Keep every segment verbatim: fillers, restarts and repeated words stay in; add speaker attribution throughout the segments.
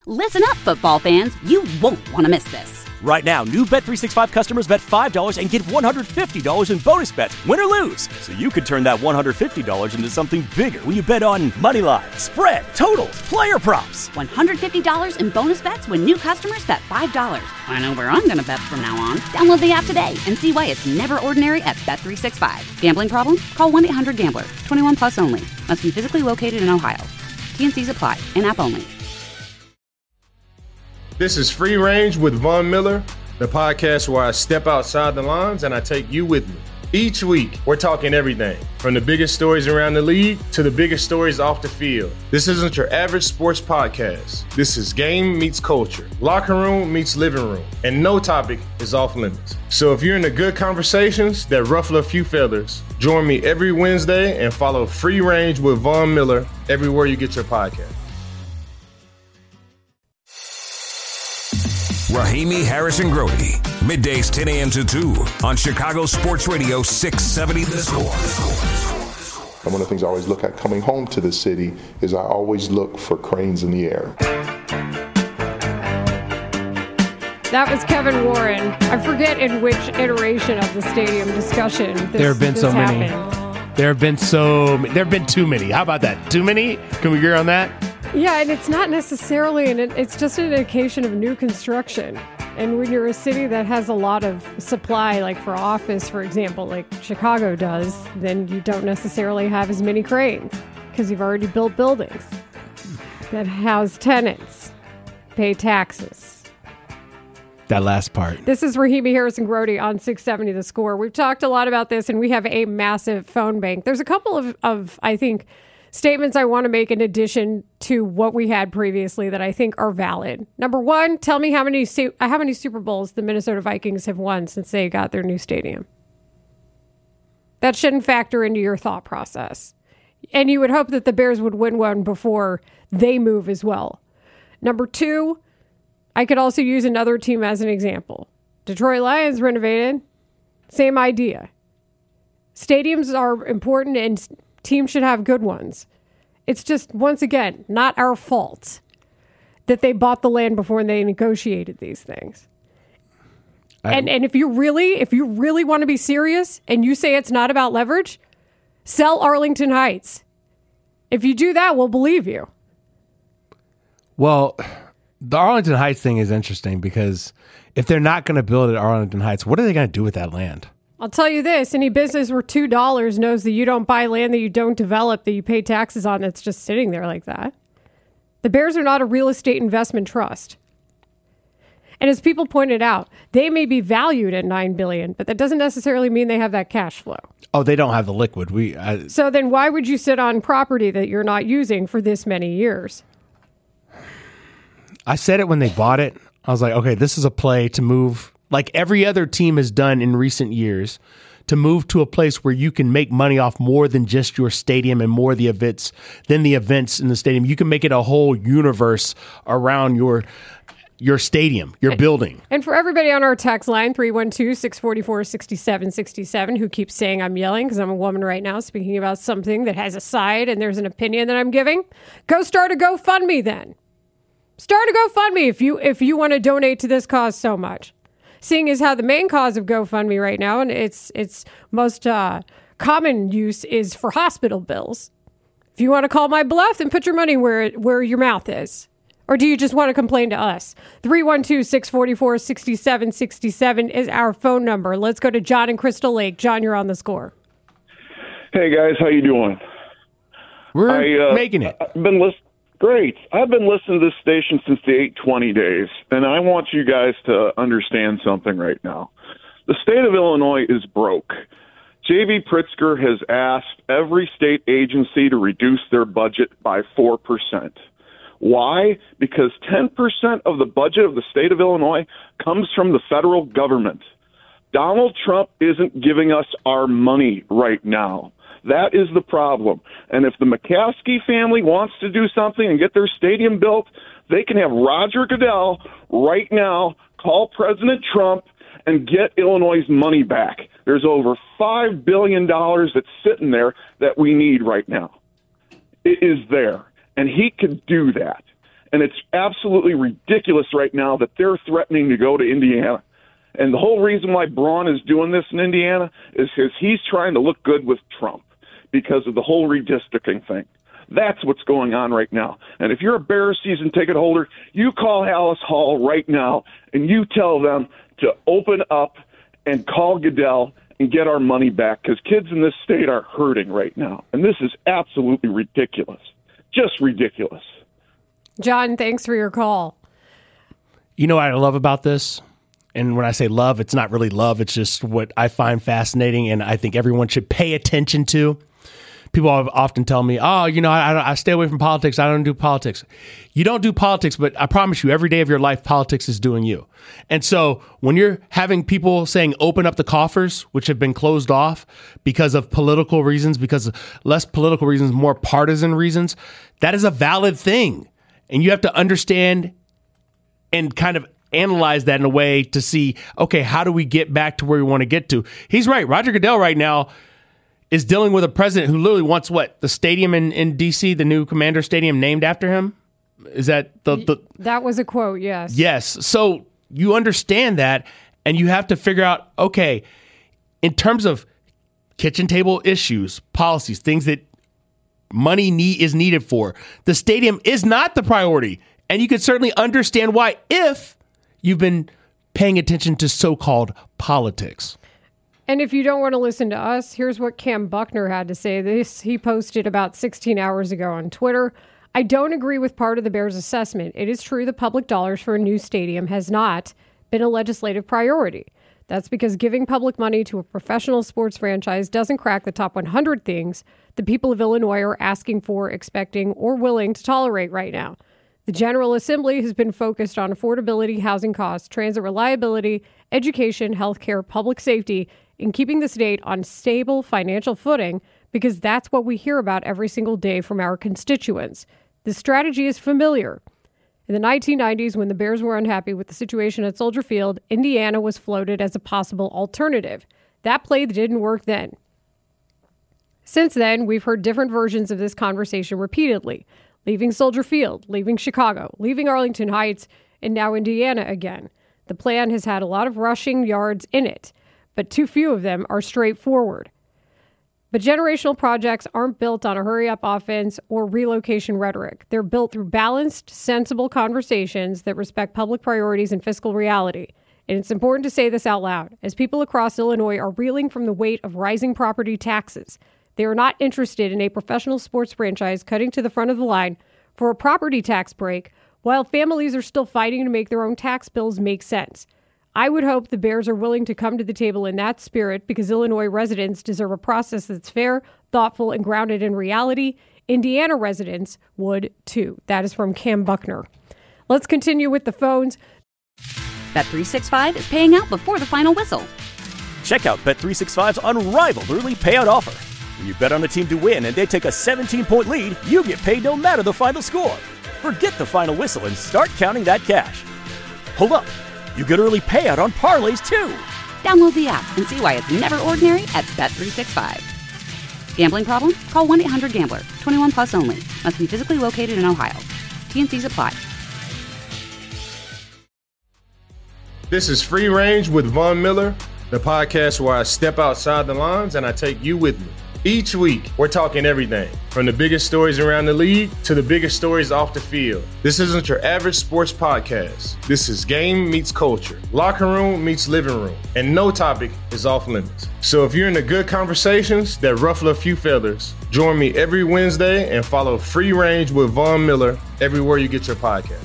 Speaker 1: Listen up, football fans. You won't want to miss this.
Speaker 2: Right now, new Bet three sixty-five customers bet five dollars and get one hundred fifty dollars in bonus bets, win or lose. So you could turn that one hundred fifty dollars into something bigger when you bet on money line, spread, totals, player props.
Speaker 1: one hundred fifty dollars in bonus bets when new customers bet five dollars. I know where I'm going to bet from now on. Download the app today and see why it's never ordinary at Bet three sixty-five. Gambling problem? Call one eight hundred gambler. twenty-one plus only. Must be physically located in Ohio. T N Cs apply. In-app only.
Speaker 3: This is Free Range with Von Miller, the podcast where I step outside the lines and I take you with me. Each week, we're talking everything from the biggest stories around the league to the biggest stories off the field. This isn't your average sports podcast. This is game meets culture, locker room meets living room, and no topic is off limits. So if you're into good conversations that ruffle a few feathers, join me every Wednesday and follow Free Range with Von Miller everywhere you get your podcast.
Speaker 4: Rahimi Harrison Grody, middays ten a.m. to two on Chicago Sports Radio six seventy The Score.
Speaker 5: And one of the things I always look at coming home to the city is I always look for cranes in the air.
Speaker 6: That was Kevin Warren. I forget in which iteration of the stadium discussion this,
Speaker 7: there have been
Speaker 6: this
Speaker 7: so
Speaker 6: happened.
Speaker 7: many. There have been so many. There have been too many. How about that? Too many? Can we agree on that?
Speaker 6: Yeah, and it's not necessarily, and it, it's just an indication of new construction. And when you're a city that has a lot of supply, like for office, for example, like Chicago does, then you don't necessarily have as many cranes because you've already built buildings that house tenants, pay taxes.
Speaker 7: That last part.
Speaker 6: This is Rahimi Harrison Grody on six seventy The Score. We've talked a lot about this, and we have a massive phone bank. There's a couple of, of I think, statements I want to make in addition to what we had previously that I think are valid. Number one, tell me how many how many Super Bowls the Minnesota Vikings have won since they got their new stadium. That shouldn't factor into your thought process. And you would hope that the Bears would win one before they move as well. Number two, I could also use another team as an example. Detroit Lions renovated. Same idea. Stadiums are important and teams should have good ones. It's just, once again, not our fault that they bought the land before they negotiated these things. I, and and if you really, if you really want to be serious and you say it's not about leverage, sell Arlington Heights. If you do that, we'll believe you.
Speaker 7: Well, the Arlington Heights thing is interesting because if they're not going to build at Arlington Heights, what are they going to do with that land?
Speaker 6: I'll tell you this, any business worth two dollars knows that you don't buy land that you don't develop, that you pay taxes on, that's just sitting there like that. The Bears are not a real estate investment trust. And as people pointed out, they may be valued at nine billion dollars, but that doesn't necessarily mean they have that cash flow.
Speaker 7: Oh, they don't have the liquid. We I,
Speaker 6: So then why would you sit on property that you're not using for this many years?
Speaker 7: I said it when they bought it. I was like, okay, this is a play to move, like every other team has done in recent years, to move to a place where you can make money off more than just your stadium and more the events than the events in the stadium. You can make it a whole universe around your your stadium, your building.
Speaker 6: And for everybody on our text line, three one two, six four four, six seven six seven, who keeps saying I'm yelling because I'm a woman right now speaking about something that has a side and there's an opinion that I'm giving, go start a GoFundMe then. Start a GoFundMe if you if you want to donate to this cause so much. Seeing as how the main cause of GoFundMe right now, and its its most uh, common use is for hospital bills. If you want to call my bluff, then put your money where where your mouth is. Or do you just want to complain to us? three one two, six four four, six seven six seven is our phone number. Let's go to John in Crystal Lake. John, you're on the score.
Speaker 8: Hey, guys. How you doing?
Speaker 7: We're
Speaker 8: I, uh,
Speaker 7: making it.
Speaker 8: I've been listening. Great. I've been listening to this station since the eight twenty days, and I want you guys to understand something right now. The state of Illinois is broke. J B. Pritzker has asked every state agency to reduce their budget by four percent. Why? Because ten percent of the budget of the state of Illinois comes from the federal government. Donald Trump isn't giving us our money right now. That is the problem. And if the McCaskey family wants to do something and get their stadium built, they can have Roger Goodell right now call President Trump and get Illinois' money back. There's over five billion dollars that's sitting there that we need right now. It is there, and he could do that. And it's absolutely ridiculous right now that they're threatening to go to Indiana. And the whole reason why Braun is doing this in Indiana is because he's trying to look good with Trump because of the whole redistricting thing. That's what's going on right now. And if you're a Bears season ticket holder, you call Hallis Hall right now and you tell them to open up and call Goodell and get our money back, because kids in this state are hurting right now. And this is absolutely ridiculous. Just ridiculous.
Speaker 6: John, thanks for your call.
Speaker 7: You know what I love about this? And when I say love, it's not really love. It's just what I find fascinating and I think everyone should pay attention to. People often tell me, oh, you know, I, I stay away from politics. I don't do politics. You don't do politics, but I promise you, every day of your life, politics is doing you. And so when you're having people saying open up the coffers, which have been closed off because of political reasons, because of less political reasons, more partisan reasons, that is a valid thing. And you have to understand and kind of analyze that in a way to see, okay, how do we get back to where we want to get to? He's right. Roger Goodell right now is dealing with a president who literally wants what? The stadium in, in D C, the new Commander Stadium named after him? Is that the, the...
Speaker 6: That was a quote, yes.
Speaker 7: Yes. So you understand that, and you have to figure out, okay, in terms of kitchen table issues, policies, things that money need, is needed for, the stadium is not the priority. And you can certainly understand why if you've been paying attention to so-called politics.
Speaker 6: And if you don't want to listen to us, here's what Cam Buckner had to say. This he posted about sixteen hours ago on Twitter. I don't agree with part of the Bears' assessment. It is true the public dollars for a new stadium has not been a legislative priority. That's because giving public money to a professional sports franchise doesn't crack the top one hundred things the people of Illinois are asking for, expecting, or willing to tolerate right now. The General Assembly has been focused on affordability, housing costs, transit reliability, education, healthcare, public safety, and keeping the state on stable financial footing, because that's what we hear about every single day from our constituents. The strategy is familiar. In the nineteen nineties, when the Bears were unhappy with the situation at Soldier Field, Indiana was floated as a possible alternative. That play didn't work then. Since then, we've heard different versions of this conversation repeatedly. Leaving Soldier Field, leaving Chicago, leaving Arlington Heights, and now Indiana again. The plan has had a lot of rushing yards in it, but too few of them are straightforward. But generational projects aren't built on a hurry-up offense or relocation rhetoric. They're built through balanced, sensible conversations that respect public priorities and fiscal reality. And it's important to say this out loud, as people across Illinois are reeling from the weight of rising property taxes. They are not interested in a professional sports franchise cutting to the front of the line for a property tax break, while families are still fighting to make their own tax bills make sense. I would hope the Bears are willing to come to the table in that spirit, because Illinois residents deserve a process that's fair, thoughtful, and grounded in reality. Indiana residents would too. That is from Cam Buckner. Let's continue with the phones.
Speaker 1: Bet three sixty-five is paying out before the final whistle.
Speaker 2: Check out Bet three sixty-five's unrivaled early payout offer. When you bet on a team to win and they take a seventeen-point lead, you get paid no matter the final score. Forget the final whistle and start counting that cash. Hold up. You get early payout on parlays, too.
Speaker 1: Download the app and see why it's never ordinary at Bet three sixty-five. Gambling problem? Call one eight hundred gambler. twenty-one plus only. Must be physically located in Ohio. T and C's apply.
Speaker 3: This is Free Range with Von Miller, the podcast where I step outside the lines and I take you with me. Each week, we're talking everything from the biggest stories around the league to the biggest stories off the field. This isn't your average sports podcast. This is game meets culture, locker room meets living room, and no topic is off limits. So if you're into good conversations that ruffle a few feathers, join me every Wednesday and follow Free Range with Von Miller everywhere you get your podcast.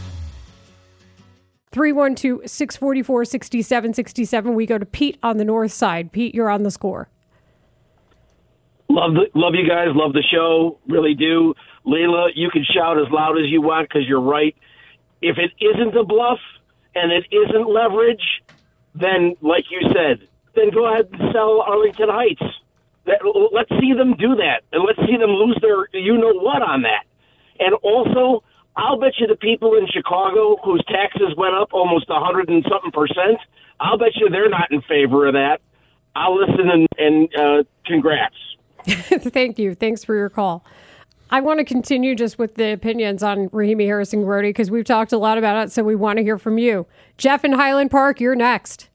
Speaker 6: three one two, six four four, six seven six seven. We go to Pete on the north side. Pete, you're on the score.
Speaker 9: Love the, love you guys. Love the show. Really do. Leila, you can shout as loud as you want because you're right. If it isn't a bluff and it isn't leverage, then, like you said, then go ahead and sell Arlington Heights. That, let's see them do that, and let's see them lose their you-know-what on that. And also, I'll bet you the people in Chicago whose taxes went up almost one hundred and something percent, I'll bet you they're not in favor of that. I'll listen and, and uh, congrats.
Speaker 6: Thank you. Thanks for your call. I want to continue just with the opinions on Rahimi Harrison-Grote because we've talked a lot about it, so we want to hear from you. Jeff in Highland Park, you're next.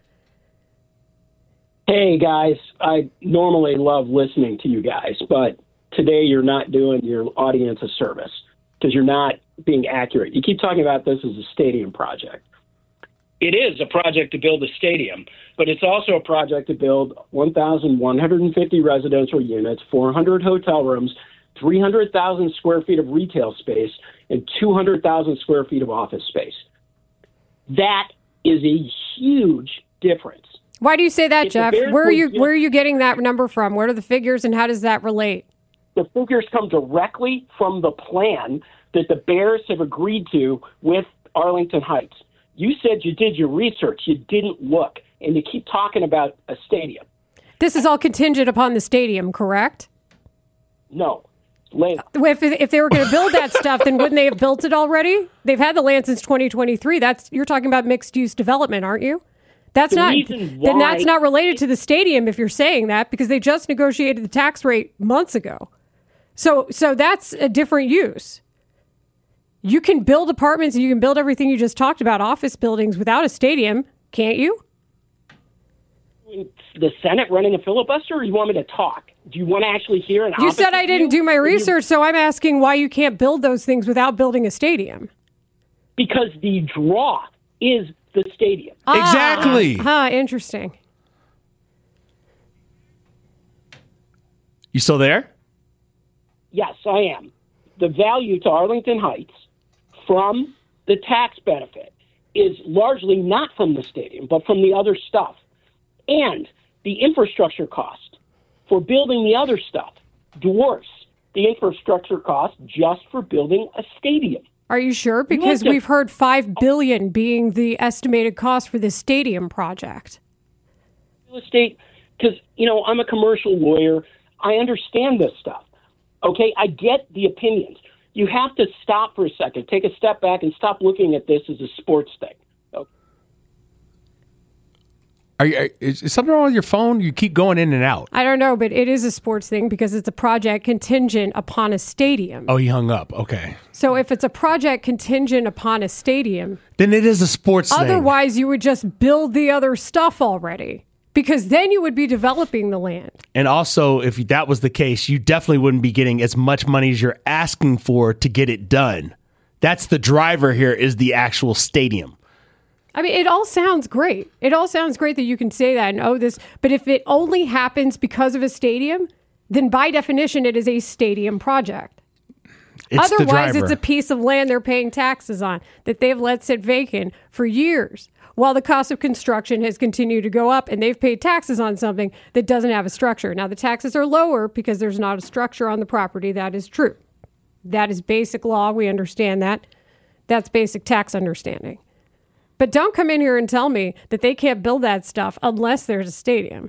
Speaker 10: Hey, guys. I normally love listening to you guys, but today you're not doing your audience a service because you're not being accurate. You keep talking about this as a stadium project. It is a project to build a stadium, but it's also a project to build one thousand one hundred fifty residential units, four hundred hotel rooms, three hundred thousand square feet of retail space, and two hundred thousand square feet of office space. That is a huge difference.
Speaker 6: Why do you say that,
Speaker 10: If
Speaker 6: Jeff?
Speaker 10: the Bears
Speaker 6: Where are
Speaker 10: were
Speaker 6: you
Speaker 10: just-
Speaker 6: where are you getting that number from? What are the figures and how does that relate?
Speaker 10: The figures come directly from the plan that the Bears have agreed to with Arlington Heights. You said you did your research. You didn't look, and you keep talking about a stadium.
Speaker 6: This is all contingent upon the stadium, correct?
Speaker 10: No. Later.
Speaker 6: If, if they were going to build that stuff, then wouldn't they have built it already? They've had the land since twenty twenty-three. That's you're talking about mixed-use development, aren't you? That's
Speaker 10: The
Speaker 6: not
Speaker 10: reason
Speaker 6: then
Speaker 10: why-
Speaker 6: that's not related to the stadium if you're saying that because they just negotiated the tax rate months ago. So so that's a different use. You can build apartments and you can build everything you just talked about, office buildings without a stadium, can't you?
Speaker 10: The Senate running a filibuster, or you want me to talk? Do you want to actually hear an
Speaker 6: You said
Speaker 10: opposite
Speaker 6: I didn't
Speaker 10: view?
Speaker 6: do my
Speaker 10: Or you-
Speaker 6: research, so I'm asking why you can't build those things without building a stadium.
Speaker 10: Because the draw is the stadium.
Speaker 7: Exactly.
Speaker 6: Ah, huh, interesting.
Speaker 7: You still there?
Speaker 10: Yes, I am. The value to Arlington Heights from the tax benefit is largely not from the stadium, but from the other stuff. And the infrastructure cost for building the other stuff dwarfs the infrastructure cost just for building a stadium.
Speaker 6: Are you sure? Because
Speaker 10: to-
Speaker 6: we've heard five billion dollars being the estimated cost for this stadium project.
Speaker 10: Real estate, because, you know, I'm a commercial lawyer. I understand this stuff. Okay, I get the opinions. You have to stop for a second, take a step back, and stop looking at this as a sports thing. Okay?
Speaker 7: Are you, are- is, is something wrong with your phone? You keep going in and out.
Speaker 6: I don't know, but it is a sports thing because it's a project contingent upon a stadium.
Speaker 7: Oh, he hung up. Okay.
Speaker 6: So if it's a project contingent upon a stadium,
Speaker 7: Then it is a sports thing.
Speaker 6: otherwise you would just build the other stuff already because then you would be developing the land.
Speaker 7: And also, if that was the case, you definitely wouldn't be getting as much money as you're asking for to get it done. That's the driver here is the actual stadium.
Speaker 6: I mean, it all sounds great. It all sounds great that you can say that and oh, this. But if it only happens because of a stadium, then by definition, it is a stadium project.
Speaker 7: It's the
Speaker 6: Otherwise,
Speaker 7: driver.
Speaker 6: it's a piece of land they're paying taxes on that they've let sit vacant for years while the cost of construction has continued to go up and they've paid taxes on something that doesn't have a structure. Now, the taxes are lower because there's not a structure on the property. That is true. That is basic law. We understand that. That's basic tax understanding. But don't come in here and tell me that they can't build that stuff unless there's a stadium.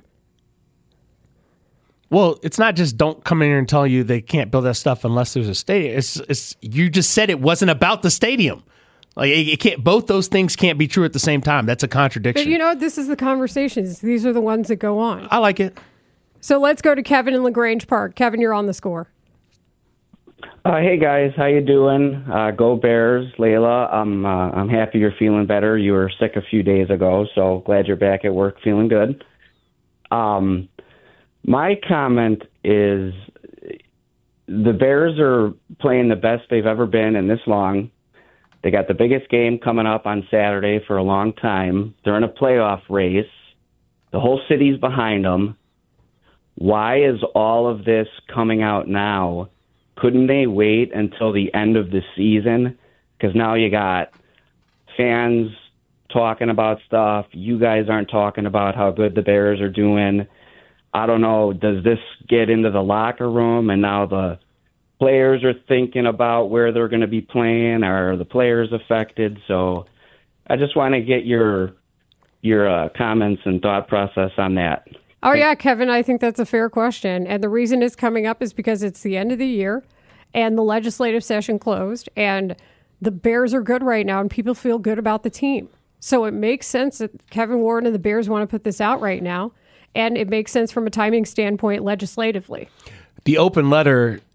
Speaker 7: Well, it's not just don't come in here and tell you they can't build that stuff unless there's a stadium. It's, it's you just said it wasn't about the stadium. Like it, it can't. Both those things can't be true at the same time. That's a contradiction.
Speaker 6: But you know, this is the conversations. These are the ones that go on.
Speaker 7: I like it.
Speaker 6: So let's go to Kevin in LaGrange Park. Kevin, you're on the score.
Speaker 11: Uh, hey guys, how you doing? Uh, go Bears, Layla. I'm uh, I'm happy you're feeling better. You were sick a few days ago, so glad you're back at work feeling good. Um, my comment is the Bears are playing the best they've ever been in this long. They got the biggest game coming up on Saturday for a long time. They're in a playoff race. The whole city's behind them. Why is all of this coming out now? Couldn't they wait until the end of the season? Because now you got fans talking about stuff. You guys aren't talking about how good the Bears are doing. I don't know. Does this get into the locker room and now the players are thinking about where they're going to be playing? Are the players affected? So I just want to get your your uh, comments and thought process on that.
Speaker 6: Oh, yeah, Kevin, I think that's a fair question. And the reason it's coming up is because it's the end of the year and the legislative session closed and the Bears are good right now and people feel good about the team. So it makes sense that Kevin Warren and the Bears want to put this out right now. And it makes sense from a timing standpoint legislatively.
Speaker 7: The open letter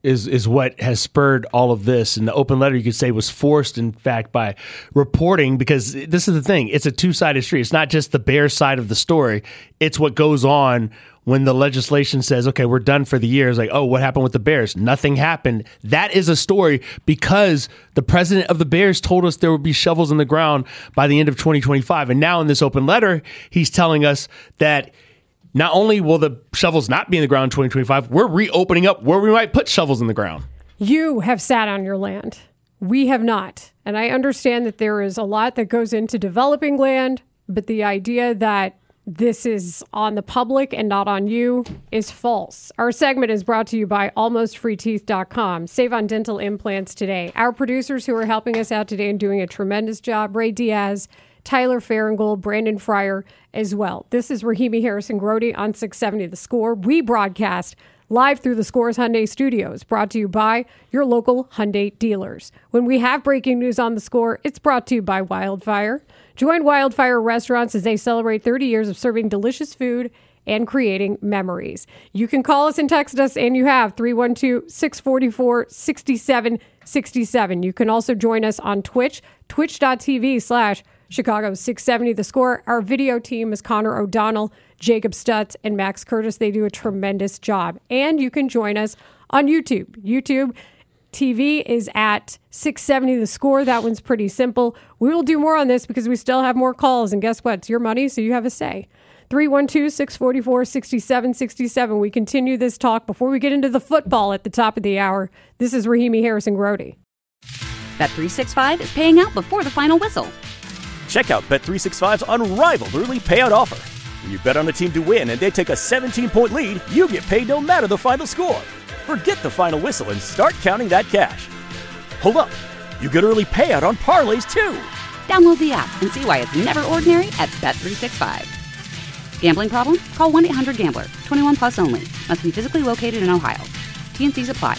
Speaker 7: is is what has spurred all of this. And the open letter, you could say, was forced, in fact, by reporting, because this is the thing. It's a two-sided street. It's not just the Bears side of the story. It's what goes on when the legislation says, okay, we're done for the year. It's like, oh, what happened with the Bears? Nothing happened. That is a story because the president of the Bears told us there would be shovels in the ground by the end of twenty twenty-five. And now in this open letter, he's telling us that not only will the shovels not be in the ground in twenty twenty-five, we're reopening up where we might put shovels in the ground.
Speaker 6: You have sat on your land. We have not. And I understand that there is a lot that goes into developing land, but the idea that this is on the public and not on you is false. Our segment is brought to you by almost free teeth dot com. Save on dental implants today. Our producers who are helping us out today and doing a tremendous job, Ray Diaz, Tyler Farringold, Brandon Fryer as well. This is Rahimi Harrison-Grody on six seventy The Score. We broadcast live through the Scores Hyundai Studios, brought to you by your local Hyundai dealers. When we have breaking news on the Score, it's brought to you by Wildfire. Join Wildfire Restaurants as they celebrate thirty years of serving delicious food and creating memories. You can call us and text us, and you have three one two, six four four, six seven six seven. You can also join us on Twitch, twitch.tv slash Chicago six seventy The Score. Our video team is Connor O'Donnell, Jacob Stutz, and Max Curtis. They do a tremendous job. And you can join us on YouTube. YouTube T V is at six seventy The Score. That one's pretty simple. We will do more on this because we still have more calls. And guess what? It's your money, so you have a say. three one two, six four four, six seven six seven. We continue this talk before we get into the football at the top of the hour. This is Rahimi Harrison-Grody.
Speaker 1: Bet three sixty-five is paying out before the final whistle.
Speaker 2: Check out Bet three sixty-five's unrivaled early payout offer. When you bet on a team to win and they take a seventeen-point lead, you get paid no matter the final score. Forget the final whistle and start counting that cash. Hold up. You get early payout on parlays, too.
Speaker 1: Download the app and see why it's never ordinary at Bet three sixty-five. Gambling problem? Call one eight hundred gambler. twenty-one plus only. Must be physically located in Ohio. T N Cs apply.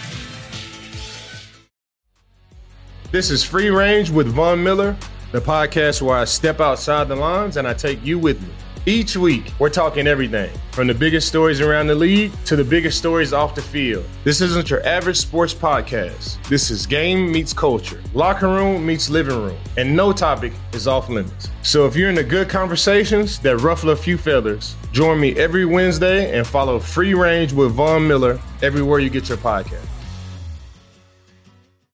Speaker 3: This is Free Range with Von Miller, the podcast where I step outside the lines and I take you with me. Each week, we're talking everything from the biggest stories around the league to the biggest stories off the field. This isn't your average sports podcast. This is game meets culture, locker room meets living room, and no topic is off limits. So if you're into good conversations that ruffle a few feathers, join me every Wednesday and follow Free Range with Von Miller everywhere you get your podcast.